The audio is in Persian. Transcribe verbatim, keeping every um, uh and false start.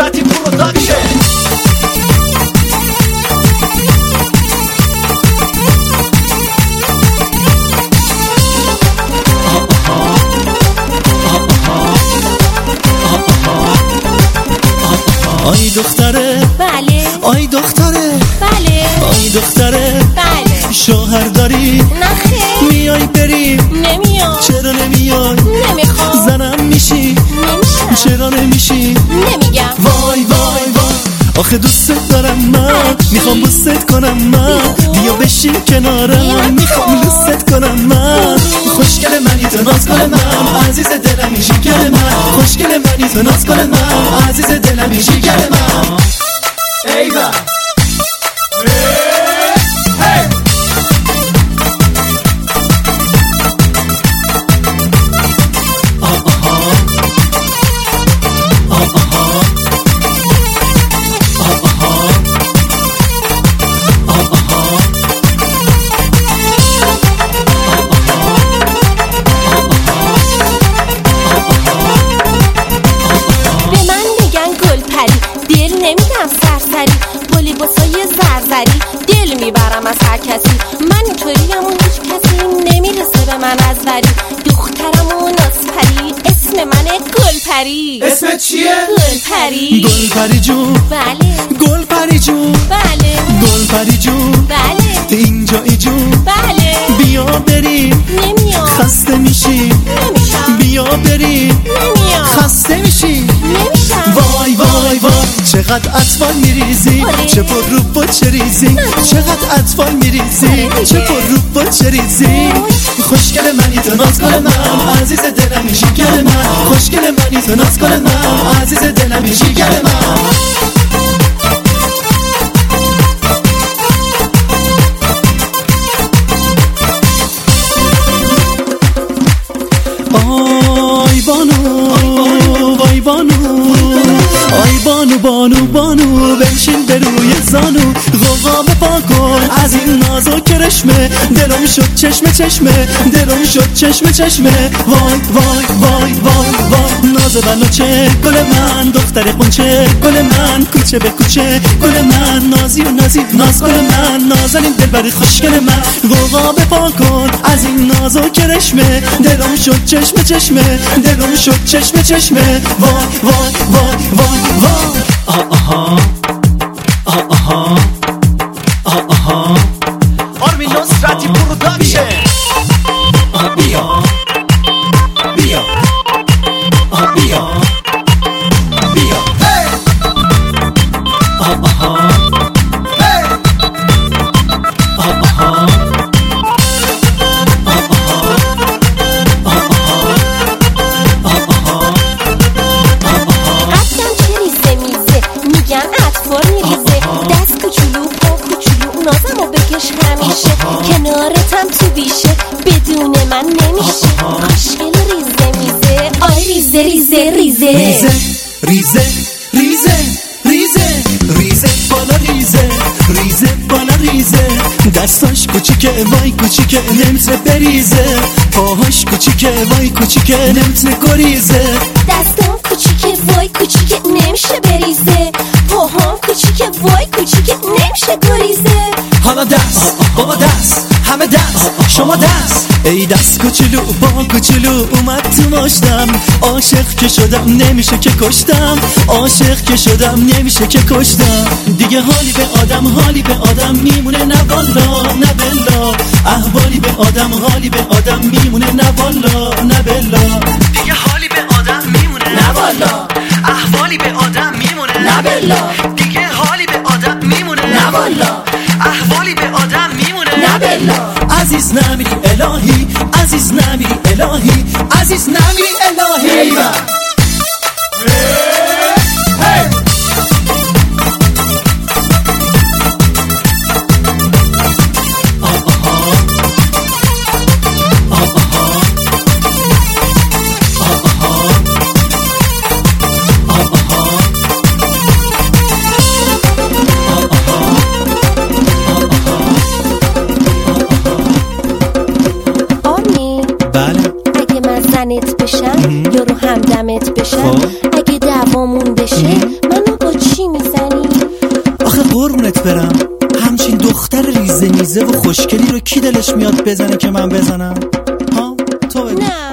نصرتی پروداکشن. آی دختره بله. آی دختره بله. آی دختره بله. شوهر داری؟ نخیر. میای بریم؟ نمیام. چرا نمیای؟ نمیخوام. زنم میشی؟ نمیشم. چرا نمیشی؟ نمیگم. وای وای وای آخه دوست دارم من، میخوام بوست کنم من، بیا بشین کنارم، میخوام دوست کنم من. خوشگل منی تو ناز کن من، عزیز دلمی جیگر من، خوشگل منی تو ناز کن من، عزیز دلمی جیگر من. ایوه نمیدم سرسری با لباسای زرزری دل میبرم از هر کسی. من اینطوریم و هیچ کسی نمیرسه به من از وری. دخترم و نازپری اسم منه گلپری. اسمت چیه؟ گلپری. گلپری جون بله. گلپری جون بله. گلپری جون بله. اینجایی جون بله. بیا بریم. نمیام. خسته میشی؟ نمیشم. بیا بریم. نمیام. خسته میشی؟ نمیشم. وای وای وای چقدر اطفال میریزی، چه پر رو با چه ریزی، چقدر اطفال میریزی، چه پر رو با چه ریزی. خوشگل منی تو ناز کن من، عزیز دلم جیگر من، خوشگل منی تو ناز کن من، عزیز دلم جیگر من. آی بانو وای بانو آی بانو بانو بانو بنشین به روی زانو، غوغا بپا کن از این ناز و کرشمه، دلم شد چشمه چشمه، دلم شد چشمه چشمه. وای وای وای وای وای ناز بناچه گل من، دختر قنچه گل من، کوچه به کوچه گل من، نازی و نازی ناز گل من، نازنین دلبر خوشگل من. غوغا بپا کن از این ناز و کرشمه، دلم شد چشمه چشمه، دلم شد چشمه چشمه. وای وای وای وای وای آه آها آه آها آه آها آرمین نصرتی پروداکشن. بیا بیا آه بیا بیا آه آها آه آها کنارتم تو بیشه بدون من نمیشه. خوشگل ریزه میزه آی ریزه ریزه ریزه ریزه ریزه ریزه ریزه ریزه بالا ریزه ریزه بالا ریزه. دستاش کوچیکه وای کوچیکه نمیتونه بریزه، پاهاش کوچیکه وای کوچیکه نمیتونه گریزه. دستام کوچیکه وای کوچیکه نمیشه بریزه، پاهام کوچیکه وای کوچیکه نمیشه گریزه. حالا دست بابا دست همه دست شما دست. ای دست کوچولو با کوچولو اومد تو ماشتم، عاشق که شدم نمیشه که کشتم، عاشق که شدم نمیشه که کشتم. دیگه حالی به آدم حالی به آدم میمونه نه والا نه بلا، احوالی به آدم حالی به آدم میمونه نه والا نه بلا. دیگه حالی به آدم میمونه نه والا، احوالی به آدم میمونه نه بلا. دیگه حالی به آدم میمونه نه والا، احوالی به آدم میمونه نه بلا. عزیز نمیری الهی، عزیز نمیری الهی، عزیز نمیری الهی. بله. اگه من زنت بشم یا رو همدمت ریزه و خوشگلی رو کی دلش میاد بزنه که من بزنم؟ ها تو بگو. نه